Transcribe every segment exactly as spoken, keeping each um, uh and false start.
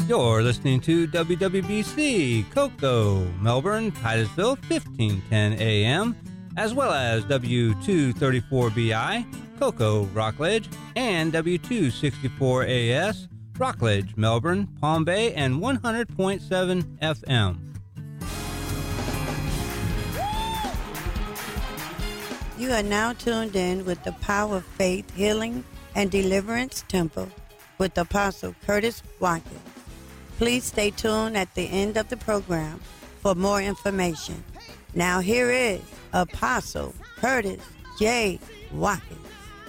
You're listening to W W B C, Cocoa, Melbourne, Titusville, fifteen ten A M, as well as W two thirty-four B I, Cocoa, Rockledge, and W two sixty-four A S, Rockledge, Melbourne, Palm Bay, and one hundred point seven F M. You are now tuned in with the Power of Faith, Healing, and Deliverance Temple with Apostle Curtis Watkins. Please stay tuned at the end of the program for more information. Now here is Apostle Curtis J. Watkins.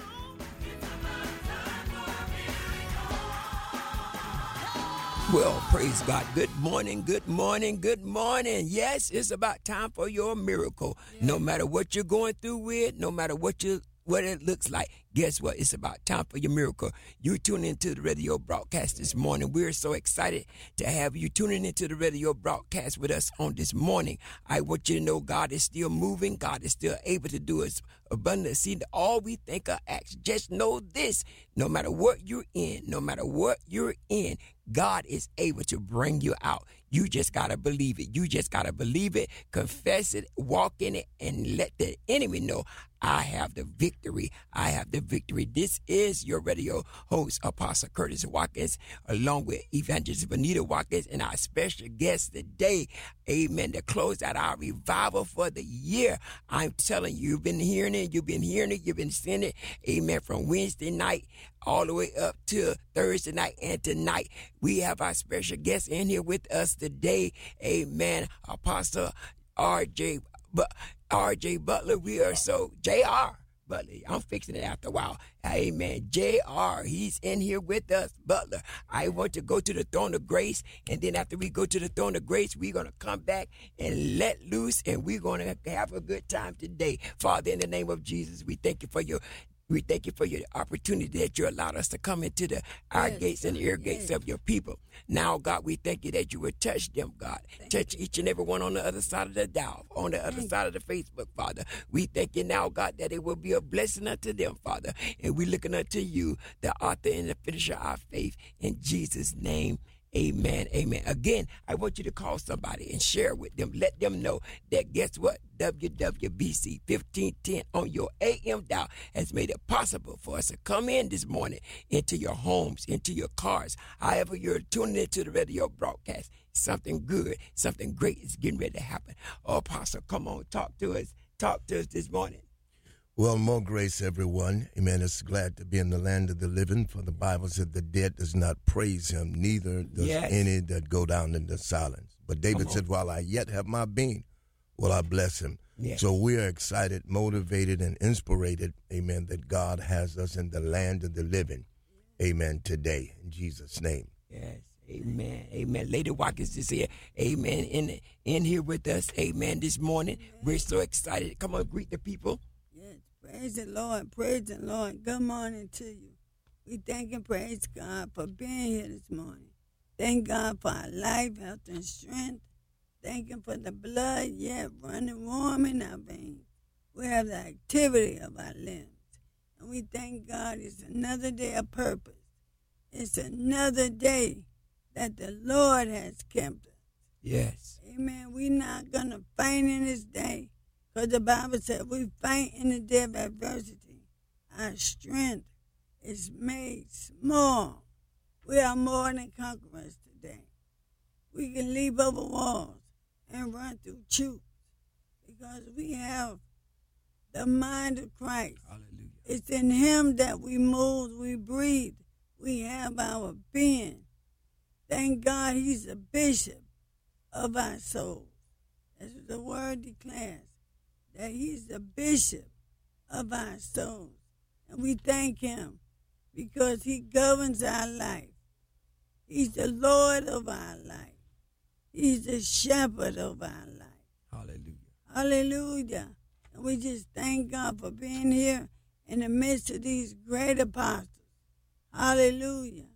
Well, praise God. Good morning, good morning, good morning. Yes, it's about time for your miracle. No matter what you're going through with, no matter what you what it looks like, guess what? It's about time for your miracle. You tune into the radio broadcast this morning. We're so excited to have you tuning into the radio broadcast with us on this morning. I want you to know God is still moving. God is still able to do us abundantly. See, all we think or act. Just know this: no matter what you're in, no matter what you're in, God is able to bring you out. You just got to believe it. You just got to believe it, confess it, walk in it, and let the enemy know I have the victory. I have the victory. This is your radio host, Apostle Curtis Watkins, along with Evangelist Benita Watkins, and our special guest today, amen, to close out our revival for the year. I'm telling you, you've been hearing it, you've been hearing it, you've been seeing it, amen, from Wednesday night all the way up to Thursday night and tonight. We have our special guest in here with us today, amen, Apostle R J But R J Butler. We are so J R Butler. I'm fixing it after a while. Amen. J R, he's in here with us, Butler. I want to go to the throne of grace, and then after we go to the throne of grace, we're going to come back and let loose, and we're going to have a good time today. Father, in the name of Jesus, we thank you for your We thank you for your opportunity that you allowed us to come into the our yes, gates and the ear gates yes. of your people. Now, God, we thank you that you would touch them, God. Thank touch you. Each and every one on the other side of the dial, on the other thank side you. Of the Facebook, Father. We thank you now, God, that it will be a blessing unto them, Father. And we're looking unto you, the author and the finisher of our faith. In Jesus' name, amen, amen. Again, I want you to call somebody and share with them. Let them know that, guess what? W W B C fifteen ten on your A M dial has made it possible for us to come in this morning into your homes, into your cars. However you're tuning into the radio broadcast, something good, something great is getting ready to happen. Oh, Apostle, come on, talk to us. Talk to us this morning. Well, more grace, everyone. Amen. It's glad to be in the land of the living, for the Bible said the dead does not praise him, neither does yes. any that go down into silence. But David said, while I yet have my being, will I bless him. Yes. So we are excited, motivated, and inspirated, amen, that God has us in the land of the living, amen, today, in Jesus' name. Yes, amen, amen. Lady Watkins is here, amen, in, in here with us, amen, this morning. Amen. We're so excited. Come on, greet the people. Praise the Lord, praise the Lord. Good morning to you. We thank and praise God for being here this morning. Thank God for our life, health, and strength. Thank Him for the blood yet running warm in our veins. We have the activity of our limbs. And we thank God it's another day of purpose. It's another day that the Lord has kept us. Yes. Amen. We're not going to faint in this day. Because the Bible said we faint in the day of adversity. Our strength is made small. We are more than conquerors today. We can leap over walls and run through troops because we have the mind of Christ. Hallelujah. It's in Him that we move, we breathe, we have our being. Thank God He's the bishop of our souls. As the word declares, that He's the bishop of our souls. And we thank Him because He governs our life. He's the Lord of our life. He's the shepherd of our life. Hallelujah. Hallelujah. And we just thank God for being here in the midst of these great apostles. Hallelujah.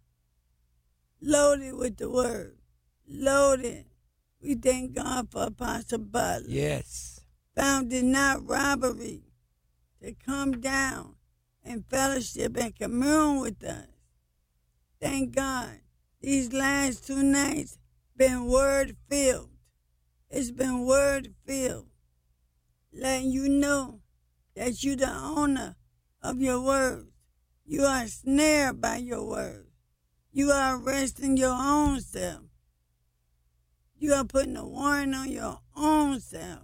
Loaded with the word. Loaded. We thank God for Apostle Butler. Yes. Found it not robbery to come down and fellowship and commune with us. Thank God These last two nights been word filled. It's been word filled. Letting you know that you the owner of your words. You are snared by your words. You are arresting your own self. You are putting a warrant on your own self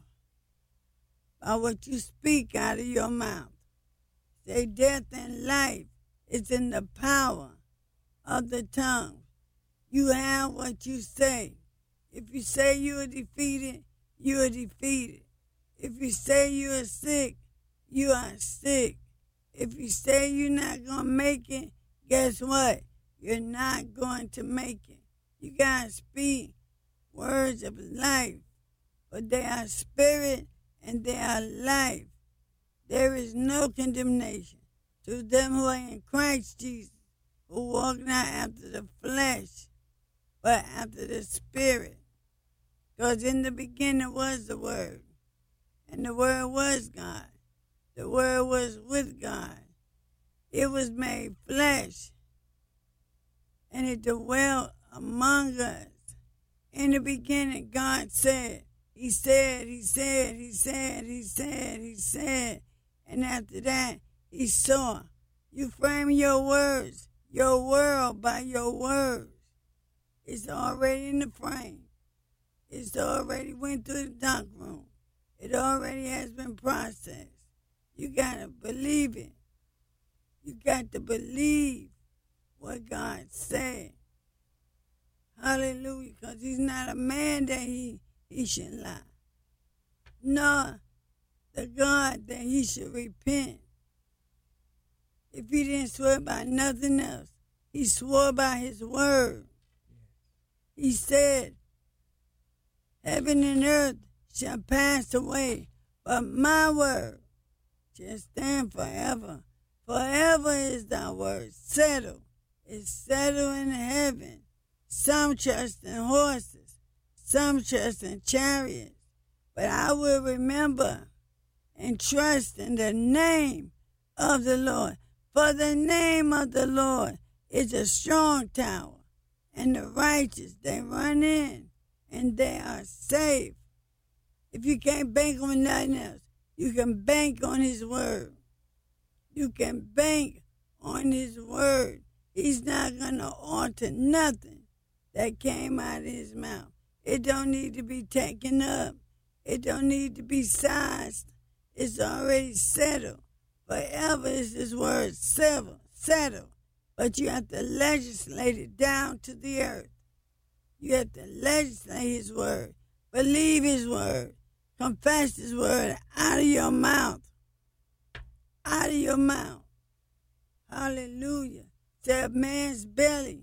by what you speak out of your mouth. Say death and life is in the power of the tongue. You have what you say. If you say you are defeated, you are defeated. If you say you are sick, you are sick. If you say you're not going to make it, guess what? You're not going to make it. You got to speak words of life, but they are spirit and they are life. There is no condemnation to them who are in Christ Jesus, who walk not after the flesh, but after the Spirit. Because in the beginning was the Word, and the Word was God. The Word was with God. It was made flesh, and it dwelt among us. In the beginning, God said, He said, He said, He said, He said, He said, and after that, He saw. You frame your words, your world by your words. It's already in the frame. It's already went through the dark room. It already has been processed. You got to believe it. You got to believe what God said. Hallelujah, because He's not a man that he, he should lie, nor the God that He should repent. If He didn't swear by nothing else, He swore by His word. He said, heaven and earth shall pass away, but my word shall stand forever. Forever is thy word. Settled. It's settled in heaven. Some trust in horses. Some trust in chariots. But I will remember and trust in the name of the Lord. For the name of the Lord is a strong tower. And the righteous, they run in, and they are safe. If you can't bank on nothing else, you can bank on His word. You can bank on His word. He's not going to alter nothing that came out of His mouth. It don't need to be taken up. It don't need to be sized. It's already settled. Forever is His word settled. settled. But you have to legislate it down to the earth. You have to legislate His word. Believe His word. Confess His word out of your mouth. Out of your mouth. Hallelujah. Say a man's belly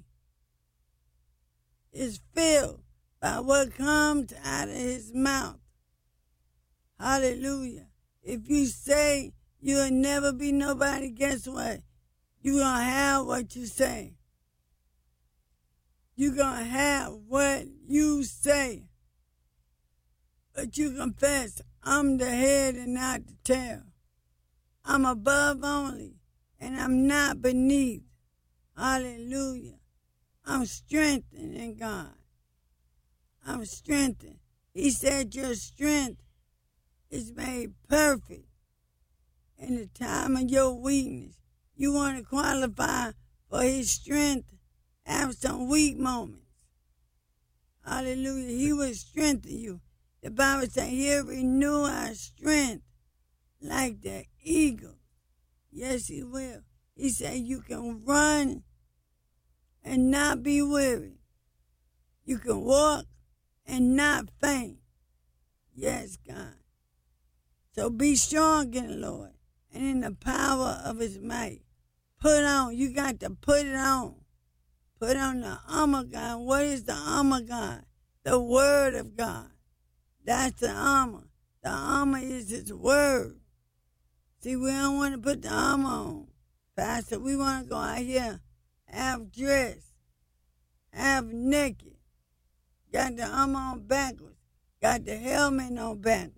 is filled by what comes out of his mouth. Hallelujah. If you say you'll never be nobody, guess what? You're going to have what you say. You're going to have what you say. But you confess, I'm the head and not the tail. I'm above only, and I'm not beneath. Hallelujah. I'm strengthened in God. I'm strengthened. He said your strength is made perfect in the time of your weakness. You want to qualify for His strength, have some weak moments. Hallelujah. He will strengthen you. The Bible says He'll renew our strength like the eagle. Yes, He will. He said you can run and not be weary. You can walk and not faint. Yes, God. So be strong in the Lord and in the power of His might. Put on. You got to put it on. Put on the armor of God. What is the armor of God? The Word of God. That's the armor. The armor is His Word. See, we don't want to put the armor on, Pastor. We want to go out here half dressed, half naked. Got the armor on backwards. Got the helmet on backwards.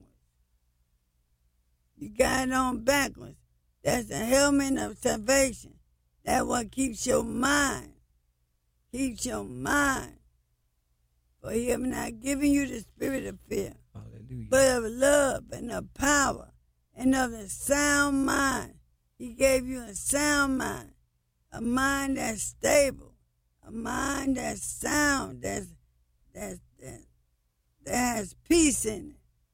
You got it on backwards. That's the helmet of salvation. That's what keeps your mind. keeps your mind. For he have not given you the spirit of fear, Hallelujah. but of love and of power and of the sound mind. He gave you a sound mind, a mind that's stable, a mind that's sound, that's, that's, that, that has peace in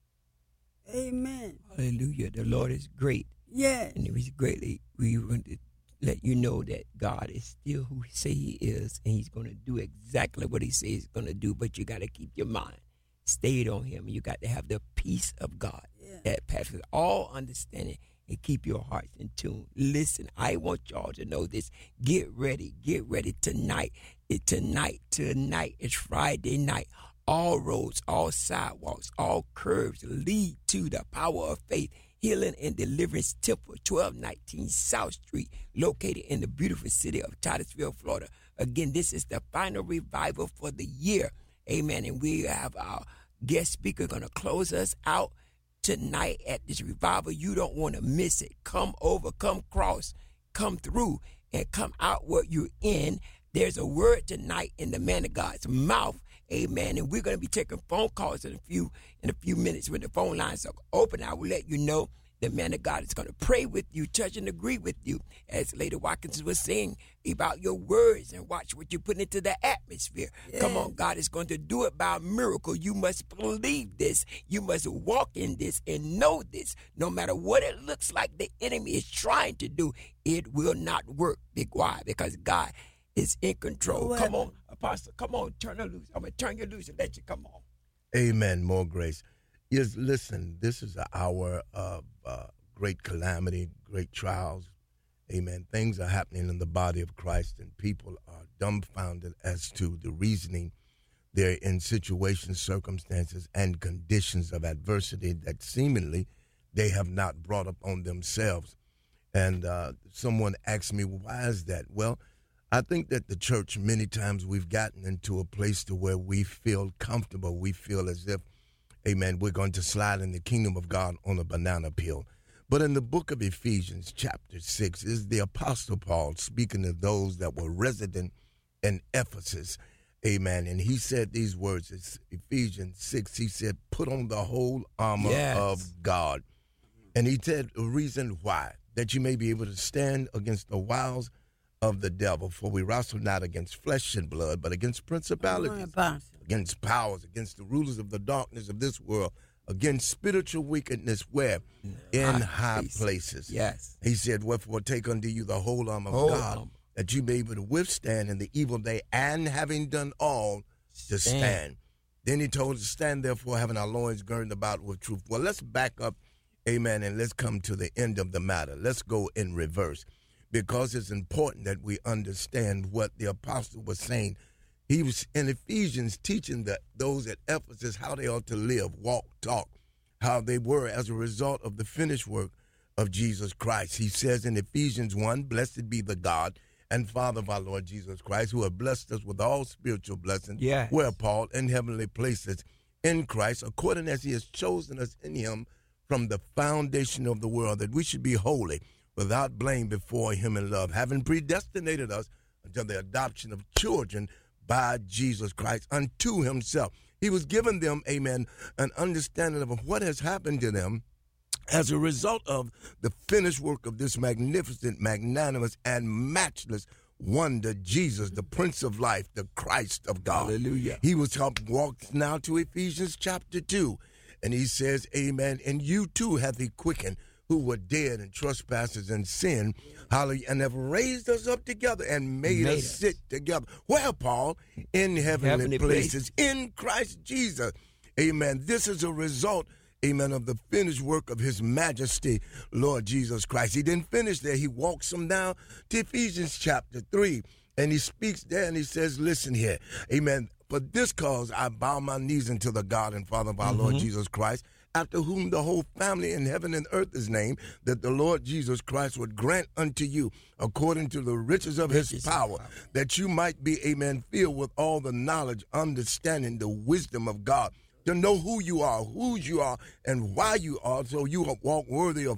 it. Amen. Hallelujah. The Lord is great. Yes. And He's greatly, we want to let you know that God is still who He say He is, and He's going to do exactly what He says He's going to do, but you got to keep your mind stayed on Him. You got to have the peace of God Yeah. that passes all understanding, and keep your hearts in tune. Listen, I want y'all to know this. Get ready. Get ready tonight. It, tonight, tonight is Friday night. All roads, all sidewalks, all curves lead to the Power of Faith Healing and Deliverance Temple, twelve nineteen South Street, located in the beautiful city of Titusville, Florida. Again, this is the final revival for the year. Amen. And we have our guest speaker going to close us out tonight at this revival. You don't want to miss it. Come over, come cross, come through, and come out what you're in. There's a word tonight in the man of God's mouth. Amen. And we're going to be taking phone calls in a few in a few minutes when the phone lines are open. I will let you know the man of God is going to pray with you, touch and agree with you, as Lady Watkins was saying about your words, and watch what you put into the atmosphere. Yeah. Come on, God is going to do it by a miracle. You must believe this. You must walk in this and know this. No matter what it looks like the enemy is trying to do, it will not work. Big why? Because God is in control. Well, come on, Apostle. Come on, turn her loose. I'm going to turn you loose and let you come on. Amen. More grace. Yes, listen, this is an hour of uh, great calamity, great trials. Amen. Things are happening in the body of Christ, and people are dumbfounded as to the reasoning. They're in situations, circumstances, and conditions of adversity that seemingly they have not brought upon themselves. And uh, someone asked me, well, why is that? Well, I think that the church, many times we've gotten into a place to where we feel comfortable. We feel as if, amen, we're going to slide in the kingdom of God on a banana peel. But in the book of Ephesians, chapter six, is the Apostle Paul speaking to those that were resident in Ephesus. Amen. And he said these words, it's Ephesians six, he said, put on the whole armor yes. of God. And he said the reason why, that you may be able to stand against the wiles of the devil. For we wrestle not against flesh and blood, but against principalities, against powers, against the rulers of the darkness of this world, against spiritual wickedness where? In high, high places. places. Yes. He said, wherefore take unto you the whole armor of whole God, armor. that you may be able to withstand in the evil day, and having done all, to stand. stand. Then he told us to stand, therefore, having our loins girded about with truth. Well, let's back up, amen, and let's come to the end of the matter. Let's go in reverse, because it's important that we understand what the apostle was saying. He was in Ephesians teaching the, those at Ephesus how they ought to live, walk, talk, how they were as a result of the finished work of Jesus Christ. He says in Ephesians one, blessed be the God and Father of our Lord Jesus Christ, who have blessed us with all spiritual blessings, yes. where Paul in heavenly places in Christ, according as he has chosen us in him from the foundation of the world, that we should be holy, without blame before him in love, having predestinated us unto the adoption of children by Jesus Christ unto himself. He was giving them, amen, an understanding of what has happened to them as a result of the finished work of this magnificent, magnanimous, and matchless wonder, Jesus, the Prince of Life, the Christ of God. Hallelujah. He was helped walk now to Ephesians chapter two, and he says, amen, and you too hath he quickened, who were dead in trespasses and sin, hallelujah, and have raised us up together and made, made us, us sit together. Where, Paul? In heavenly, heavenly places, place. In Christ Jesus. Amen. This is a result, amen, of the finished work of his majesty, Lord Jesus Christ. He didn't finish there. He walks them down to Ephesians chapter three, and he speaks there, and he says, listen here, amen, for this cause I bow my knees unto the God and Father of our mm-hmm. Lord Jesus Christ, after whom the whole family in heaven and earth is named, that the Lord Jesus Christ would grant unto you, according to the riches of his riches power, power, that you might be, amen, filled with all the knowledge, understanding, the wisdom of God, to know who you are, whose you are, and why you are, so you walk worthy of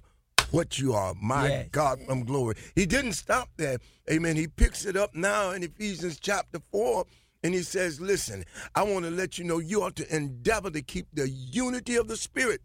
what you are. My yes. God from glory. He didn't stop there. Amen. He picks it up now in Ephesians chapter four. And he says, listen, I want to let you know you ought to endeavor to keep the unity of the Spirit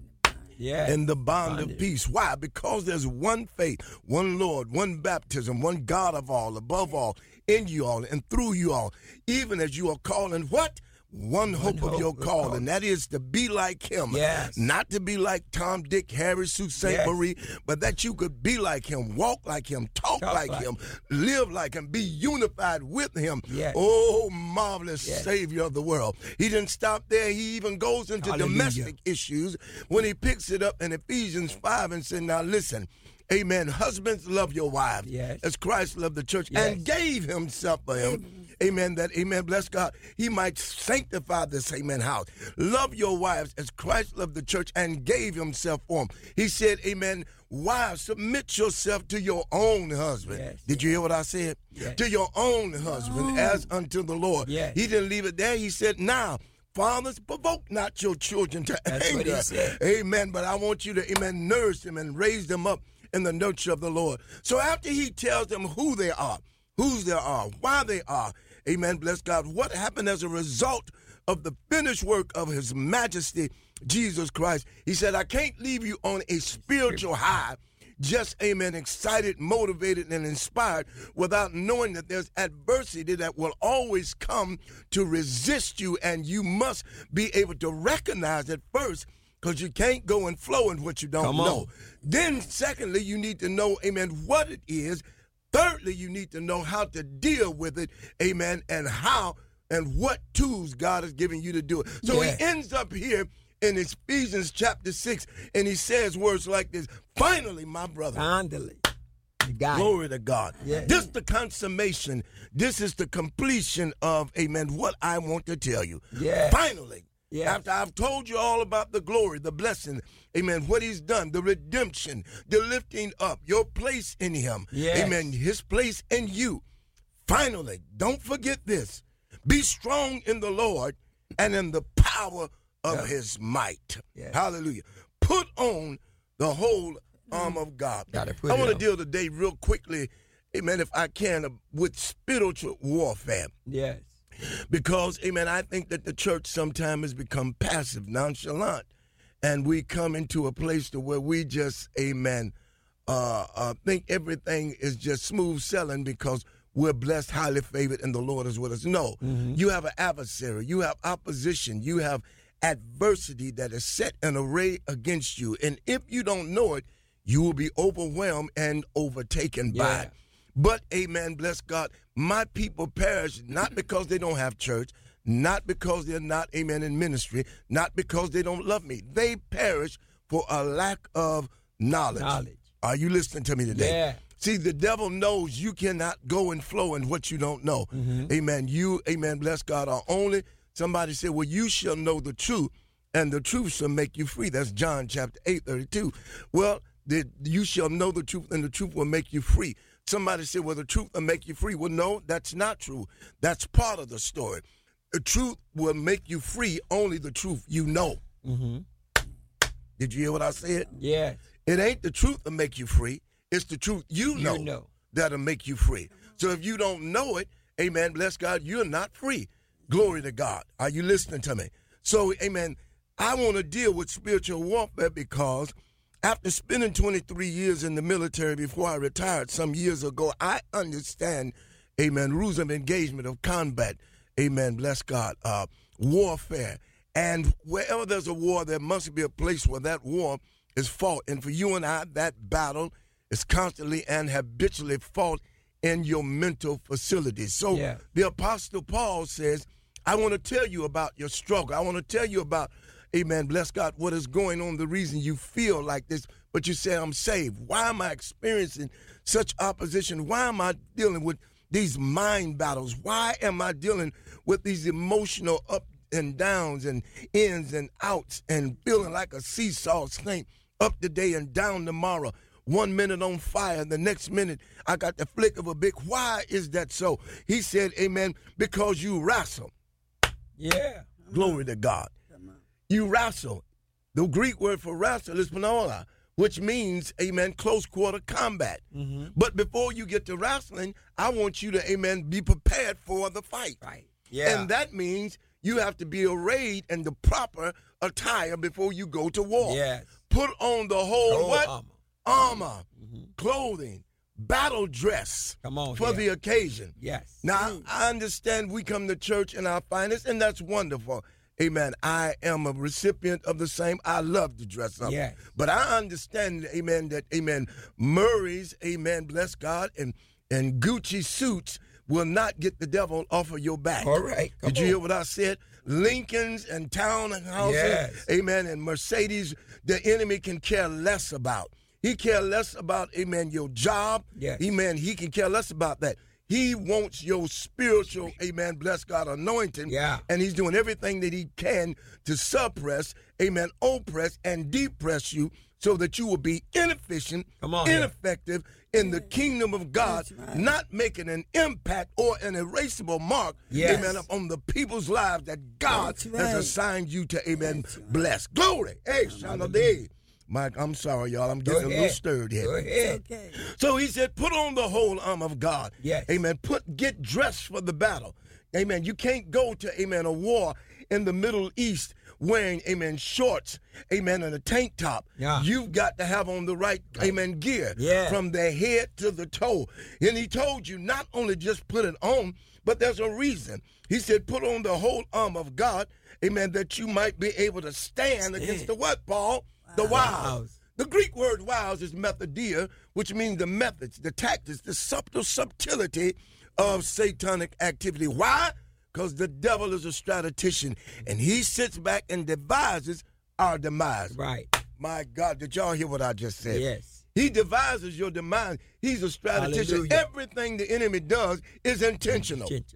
yes. and the bond Bonded. of peace. Why? Because there's one faith, one Lord, one baptism, one God of all, above all, in you all, and through you all, even as you are calling what? One hope One of your call, and that is to be like him. Yes. Not to be like Tom, Dick, Harry, Sue, Saint Yes. Marie, but that you could be like him, walk like him, talk, talk like, like him, live like him, be unified with him. Yes. Oh, marvelous yes. Savior of the world. He didn't stop there. He even goes into Hallelujah. domestic issues when he picks it up in Ephesians five and said, now listen, amen, husbands, love your wives yes. as Christ loved the church yes. and gave himself for him. Amen, that, amen, bless God, he might sanctify this, amen, house. Love your wives as Christ loved the church and gave himself for them. He said, amen, wives, submit yourself to your own husband. Yes, Did yes. you hear what I said? Yes. To your own husband Oh. as unto the Lord. Yes. He didn't leave it there. He said, now, fathers, provoke not your children to That's anger. what he said. Amen, but I want you to, amen, nurse them and raise them up in the nurture of the Lord. So after he tells them who they are, whose they are, why they are, amen, bless God, what happened as a result of the finished work of his majesty, Jesus Christ, he said, I can't leave you on a spiritual high, just, amen, excited, motivated, and inspired without knowing that there's adversity that will always come to resist you, and you must be able to recognize it first, because you can't go and flow in what you don't know. Then, secondly, you need to know, amen, what it is. Thirdly, you need to know how to deal with it, amen, and how and what tools God has given you to do it. So yeah. he ends up here in Ephesians chapter six, and he says words like this, finally, my brother. Finally. You got Glory it. to God. Yeah. This is the consummation. This is the completion of, amen, what I want to tell you. Yeah. Finally. Yes. After I've told you all about the glory, the blessing, amen, what he's done, the redemption, the lifting up, your place in him, yes. amen, his place in you. Finally, don't forget this. Be strong in the Lord and in the power of yeah. his might. Yes. Hallelujah. Put on the whole armor of God. Gotta put I it want to on. deal today real quickly, amen, if I can, with spiritual warfare. Yes. Because, amen, I think that the church sometimes has become passive, nonchalant, and we come into a place to where we just, amen, uh, uh, think everything is just smooth sailing because we're blessed, highly favored, and the Lord is with us. No, mm-hmm. you have an adversary, you have opposition, you have adversity that is set in array against you, and if you don't know it, you will be overwhelmed and overtaken yeah. by it. But, amen, bless God, my people perish not because they don't have church, not because they're not, amen, in ministry, not because they don't love me. They perish for a lack of knowledge. Knowledge. Are you listening to me today? Yeah. See, the devil knows you cannot go and flow in what you don't know. Mm-hmm. Amen. You, amen, bless God, are only, somebody said, well, you shall know the truth, and the truth shall make you free. That's John chapter eight, thirty-two. Well, the, you shall know the truth, and the truth will make you free. Somebody said, well, the truth will make you free. Well, no, that's not true. That's part of the story. The truth will make you free, only the truth you know. Mm-hmm. Did you hear what I said? Yeah. It ain't the truth that make you free. It's the truth you know, you know that'll make you free. So if you don't know it, amen, bless God, you're not free. Glory to God. Are you listening to me? So, amen, I want to deal with spiritual warfare because after spending twenty-three years in the military before I retired some years ago, I understand, amen, rules of engagement, of combat, amen, bless God, uh, warfare. And wherever there's a war, there must be a place where that war is fought. And for you and I, that battle is constantly and habitually fought in your mental facilities. So yeah. the Apostle Paul says, I want to tell you about your struggle. I want to tell you about, amen, bless God, what is going on, the reason you feel like this, but you say, I'm saved. Why am I experiencing such opposition? Why am I dealing with these mind battles? Why am I dealing with these emotional ups and downs and ins and outs and feeling like a seesaw snake, up today and down tomorrow? One minute on fire, the next minute I got the flick of a big. Why is that so? He said, amen, because you wrestle. Yeah. Glory to God. You wrestle. The Greek word for wrestle is panola, which means, amen, close quarter combat. Mm-hmm. But before you get to wrestling, I want you to, amen, be prepared for the fight. Right. Yeah. And that means you have to be arrayed in the proper attire before you go to war. Yes. Put on the whole, whole what? Armor. Armor, Mm-hmm. clothing, battle dress Come on, for yeah. the occasion. Yes. Now, I understand we come to church in our finest, and that's wonderful. Amen. I am a recipient of the same. I love to dress up. Yes. But I understand, amen, that, amen, Murray's, amen, bless God, and, and Gucci suits will not get the devil off of your back. All right. Did you hear what I said? Lincolns and townhouses, Yes. amen, and Mercedes, the enemy can care less about. He care less about, amen, your job. Yes. Amen. He can care less about that. He wants your spiritual, amen, bless God, anointing. Yeah. And he's doing everything that he can to suppress, amen, oppress, and depress you so that you will be inefficient, Come on, ineffective in the kingdom of God, That's right. not making an impact or an erasable mark, Yes. amen, on the people's lives that God That's has right. assigned you to, amen, That's right. bless. Glory. Hey, Shalom. Mike, I'm sorry, y'all. I'm getting Go a ahead. little stirred here. Go ahead. Okay. So he said, put on the whole armor of God. Yes. Amen. Put get dressed for the battle. Amen. You can't go to, amen, a war in the Middle East wearing, amen, shorts, amen, and a tank top. Yeah. You've got to have on the right, amen, gear. Yeah. From the head to the toe. And he told you not only just put it on, but there's a reason. He said, put on the whole armor of God, amen, that you might be able to stand against the what, Paul? The wiles. The Greek word wiles is methodia, which means the methods, the tactics, the subtle subtlety of satanic activity. Why? Because the devil is a strategician, and he sits back and devises our demise. Right. My God, did y'all hear what I just said? Yes. He devises your demise. He's a strategician. Hallelujah. Everything the enemy does is intentional. Gentle.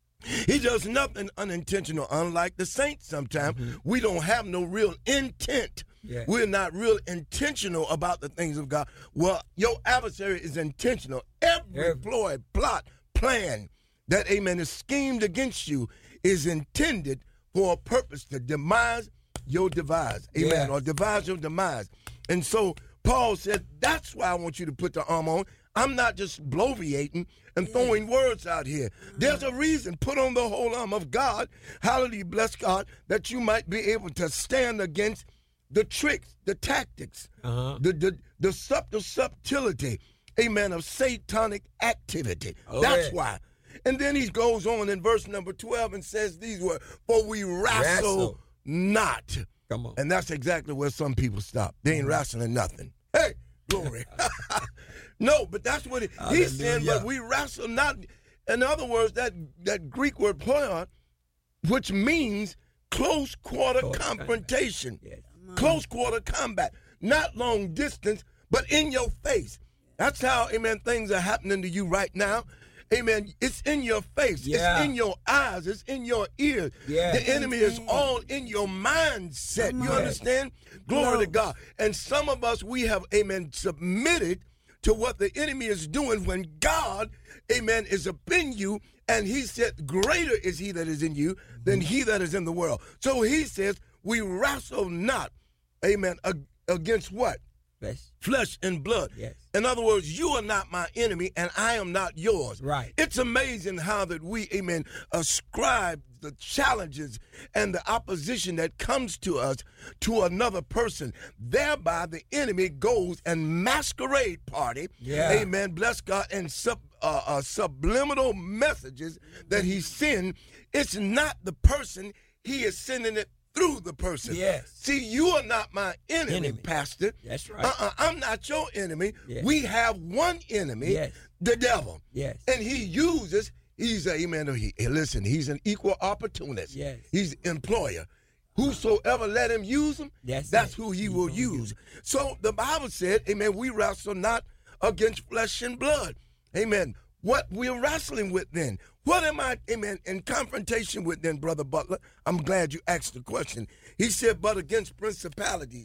He does nothing unintentional, unlike the saints sometimes. Mm-hmm. We don't have no real intent. Yeah. We're not real intentional about the things of God. Well, your adversary is intentional. Every Every- ploy, plot, plan that, amen, is schemed against you is intended for a purpose to demise your demise. Amen. Yes. Or devise your demise. And so Paul said, that's why I want you to put the armor on. I'm not just bloviating and throwing words out here. There's a reason. Put on the whole armor of God. Hallelujah, bless God, that you might be able to stand against the tricks, the tactics, Uh-huh. the, the the subtle subtlety, amen, of satanic activity. Oh, That's yeah. why. And then he goes on in verse number twelve and says these words, for we wrestle, Wrestle. not. Come on. And that's exactly where some people stop. They ain't wrestling nothing. Hey, glory. No, but that's what it, he's saying, Hallelujah. but we wrestle not. In other words, that, that Greek word ploion, which means close quarter Close confrontation, Yes. close quarter combat, not long distance, but in your face. That's how, amen, things are happening to you right now. Amen. It's in your face. Yeah. It's in your eyes. It's in your ears. Yeah. The enemy is all in your mindset. You understand? Glory to God. And some of us, we have, amen, submitted to what the enemy is doing when God, amen, is up in you. And he said, greater is he that is in you than he that is in the world. So he says, we wrestle not, amen, ag- against what? Flesh. Flesh and blood. Yes. In other words, you are not my enemy and I am not yours. Right. It's amazing how that we, amen, ascribe the challenges and the opposition that comes to us to another person. Thereby the enemy goes and masquerade party. Yeah. Amen. Bless God. And sub, uh, uh, subliminal messages that he sends. It's not the person. He is sending it through the person. Yes. See, you are not my enemy, Enemy. Pastor. That's right. Uh-uh, I'm not your enemy. Yes. We have one enemy, Yes. the devil. Yes. And he uses, he's a, amen, he, hey, listen, he's an equal opportunist. Yes. He's employer. Whosoever let him use him, That's that's it. who he He will gonna use. use. So the Bible said, amen, we wrestle not against flesh and blood. Amen. What we're wrestling with then? What am I, amen, in confrontation with then, Brother Butler? I'm glad you asked the question. He said, but against principalities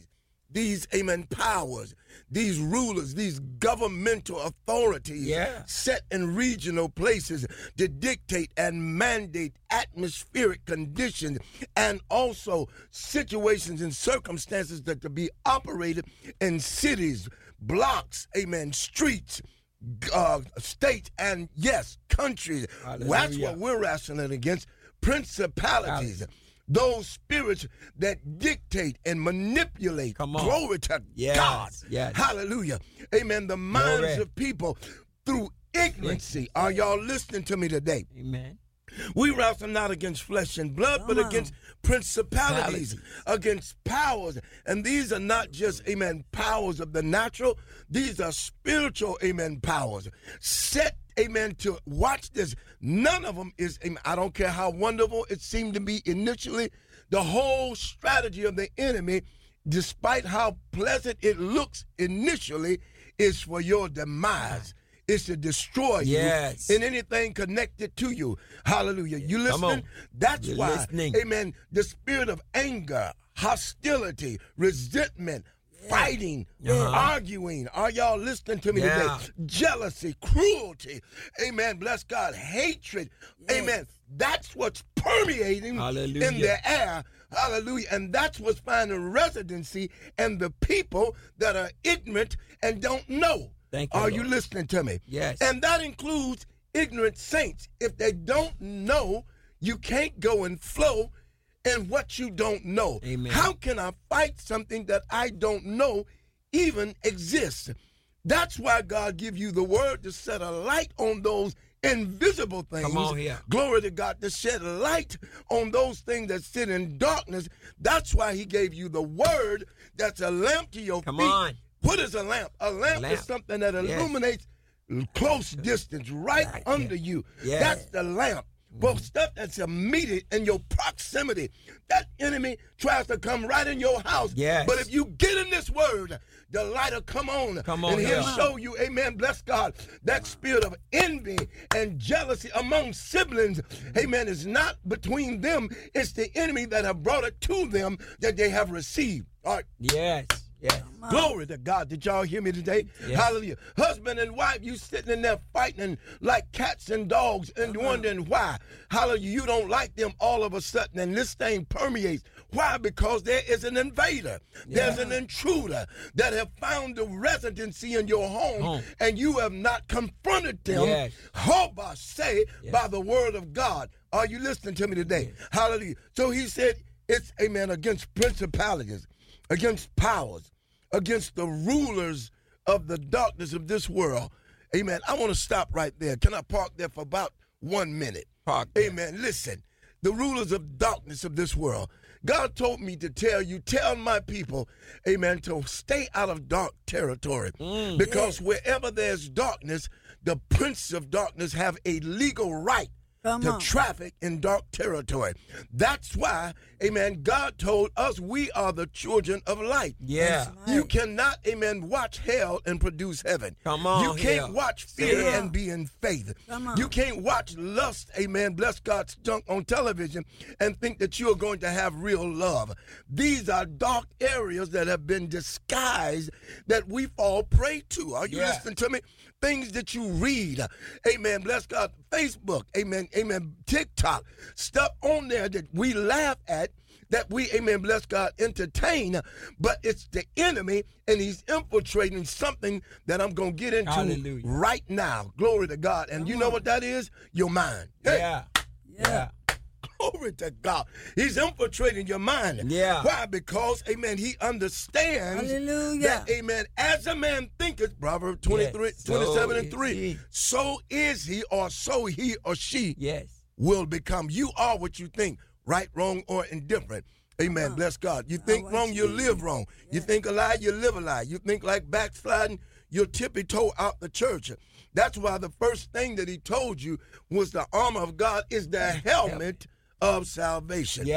these, amen, powers, these rulers, these governmental authorities yeah. set in regional places to dictate and mandate atmospheric conditions and also situations and circumstances that to be operated in cities, blocks, amen, streets, uh, states, and yes, countries. Hallelujah. That's what we're wrestling against. Principalities. Hallelujah. Those spirits that dictate and manipulate. Come on. Glory to yes, God. Yes. Hallelujah. Amen. The minds Glory. of people through ignorancy. Are y'all listening to me today? Amen. We wrestle not against flesh and blood, Come but on. against principalities, Palities. against powers. And these are not just, amen, powers of the natural. These are spiritual, amen, powers. Set, amen, to watch this. None of them is, amen, I don't care how wonderful it seemed to be initially. The whole strategy of the enemy, despite how pleasant it looks initially, is for your demise. Is to destroy yes. you and anything connected to you. Hallelujah. You listening? That's You're why, listening. amen, the spirit of anger, hostility, resentment, yeah. fighting, uh-huh. arguing. Are y'all listening to me yeah. today? Jealousy, cruelty, amen, bless God, hatred, yes. amen. That's what's permeating Hallelujah. in the air. Hallelujah. And that's what's finding residency in the people that are ignorant and don't know. Thank you, Are Lord. you listening to me? Yes. And that includes ignorant saints. If they don't know, you can't go and flow in what you don't know. Amen. How can I fight something that I don't know even exists? That's why God give you the word to set a light on those invisible things. Come on here. Glory to God, to shed light on those things that sit in darkness. That's why he gave you the word that's a lamp to your Come feet. on. What is a lamp? A lamp, lamp. is something that illuminates yes. close distance, right, right under you. Yes. That's the lamp. Well, stuff that's immediate in your proximity. That enemy tries to come right in your house. Yes. But if you get in this word, the light will come on. Come on and he'll here. show you, amen, bless God, that spirit of envy and jealousy among siblings, amen, is not between them. It's the enemy that have brought it to them that they have received. All right. Yes. Yes. Glory to God. Did y'all hear me today? Yes. Hallelujah. Husband and wife, you sitting in there fighting like cats and dogs and uh-huh. wondering why. Hallelujah. You don't like them all of a sudden, and this thing permeates. Why? Because there is an invader. Yeah. There's an intruder that have found the residency in your home, home. and you have not confronted them. Yes. Hoba say yes. by the word of God. Are you listening to me today? Yes. Hallelujah. So he said it's, amen, against principalities, against powers, against the rulers of the darkness of this world. Amen. I want to stop right there. Can I park there for about one minute? Park Amen. Listen, the rulers of darkness of this world. God told me to tell you, tell my people, amen, to stay out of dark territory. Mm, because yeah. wherever there's darkness, the prince of darkness have a legal right Come to on. traffic in dark territory. That's why, amen, God told us we are the children of light. Yeah. You cannot, amen, watch hell and produce heaven. Come on. You can't here. watch fear yeah. and be in faith. Come on. You can't watch lust, amen, bless God's junk on television and think that you're going to have real love. These are dark areas that have been disguised that we fall prey to. Are you yeah. listening to me? Things that you read, amen, bless God, Facebook, amen, amen, TikTok, stuff on there that we laugh at, that we, amen, bless God, entertain, but it's the enemy, and he's infiltrating something that I'm going to get into Hallelujah. right now. Glory to God. And Come you know on. what that is? Your mind. Hey. Yeah. Yeah. Glory to God. He's infiltrating your mind. Yeah. Why? Because, amen, he understands Hallelujah. that, amen, as a man thinketh, Proverbs twenty-three, yes. so twenty-seven and three, he. so is he, or so he or she yes. will become. You are what you think, right, wrong, or indifferent. Amen. Uh-huh. Bless God. You think wrong, you live wrong. Yeah. You think a lie, you live a lie. You think like backsliding, you'll tippy toe out the church. That's why the first thing that he told you was the armor of God is the helmet of salvation. Yeah.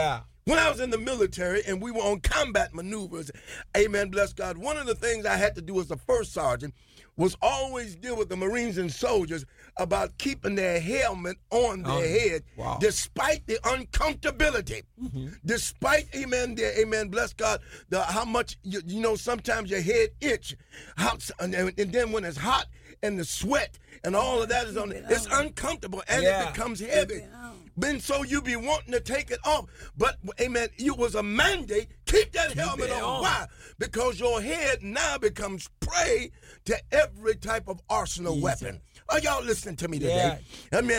When I was in the military and we were on combat maneuvers, amen, bless God, one of the things I had to do as a first sergeant was always deal with the Marines and soldiers about keeping their helmet on their oh, head, wow. despite the uncomfortability, mm-hmm. despite, amen, the, amen, bless God, the, how much, you, you know, sometimes your head itch, how, and, and then when it's hot and the sweat and all of that is on it, it's uncomfortable and yeah. it becomes heavy. Then so you be wanting to take it off. But, amen, it was a mandate, keep that keep helmet on. on. Why? Because your head now becomes prey to every type of arsenal Jesus. weapon. Are y'all listening to me today? Yeah. I mean,